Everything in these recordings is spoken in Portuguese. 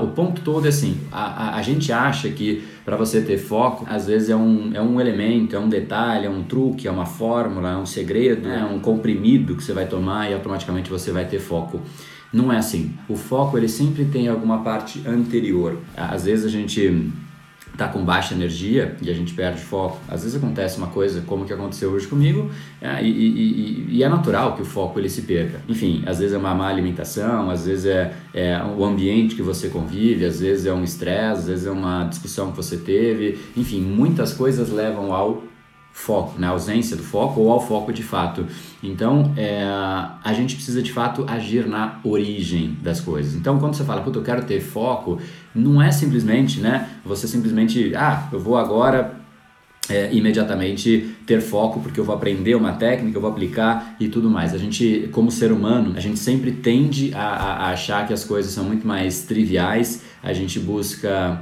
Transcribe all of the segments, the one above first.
O ponto todo é assim, a gente acha que para você ter foco, às vezes é um elemento, é um detalhe, é um truque, é uma fórmula, é um segredo, é um comprimido que você vai tomar e automaticamente você vai ter foco. Não é assim. O foco, ele sempre tem alguma parte anterior. Às vezes a gente tá com baixa energia e a gente perde foco. Às vezes acontece uma coisa como que aconteceu hoje comigo, e é natural que o foco ele se perca. Enfim, às vezes é uma má alimentação, às vezes é o ambiente que você convive, às vezes é um estresse, às vezes é uma discussão que você teve. Enfim, muitas coisas levam ao foco, né? A ausência do foco ou ao foco de fato. Então, a gente precisa de fato agir na origem das coisas. Então, quando você fala, puta, eu quero ter foco, não é simplesmente, né? Você simplesmente, eu vou agora imediatamente ter foco porque eu vou aprender uma técnica, eu vou aplicar e tudo mais. A gente, como ser humano, a gente sempre tende a achar que as coisas são muito mais triviais, a gente busca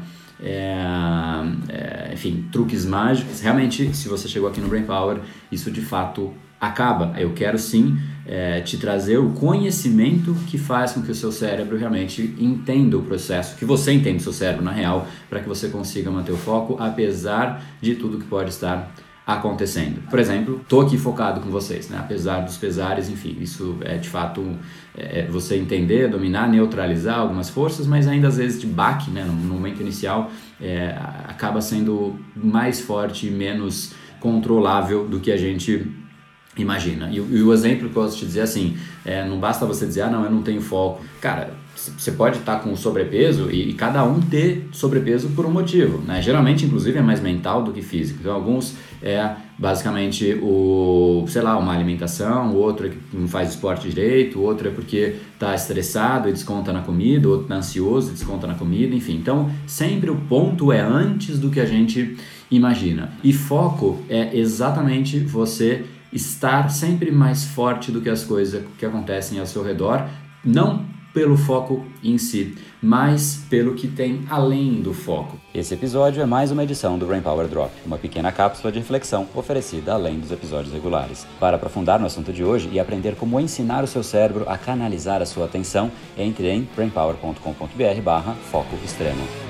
enfim, truques mágicos. Realmente, se você chegou aqui no Brain Power, isso de fato acaba. Eu quero sim te trazer o conhecimento que faz com que o seu cérebro realmente entenda o processo, que você entenda o seu cérebro na real, para que você consiga manter o foco apesar de tudo que pode estar acontecendo. Por exemplo, estou aqui focado com vocês, né? Apesar dos pesares, enfim, isso é de fato você entender, dominar, neutralizar algumas forças, mas ainda às vezes de baque, né? No momento inicial, acaba sendo mais forte e menos controlável do que a gente imagina. E o exemplo que eu posso te dizer assim, não basta você dizer, não, eu não tenho foco. Cara, você pode estar com sobrepeso e cada um ter sobrepeso por um motivo, né? Geralmente, inclusive, é mais mental do que físico. Então, alguns basicamente uma alimentação, o outro é que não faz esporte direito, o outro é porque está estressado e desconta na comida, o outro está ansioso e desconta na comida, enfim. Então, sempre o ponto é antes do que a gente imagina. E foco é exatamente você estar sempre mais forte do que as coisas que acontecem ao seu redor, não pelo foco em si, mas pelo que tem além do foco. Esse episódio é mais uma edição do Brain Power Drop, uma pequena cápsula de reflexão oferecida além dos episódios regulares. Para aprofundar no assunto de hoje e aprender como ensinar o seu cérebro a canalizar a sua atenção, entre em brainpower.com.br/foco extremo.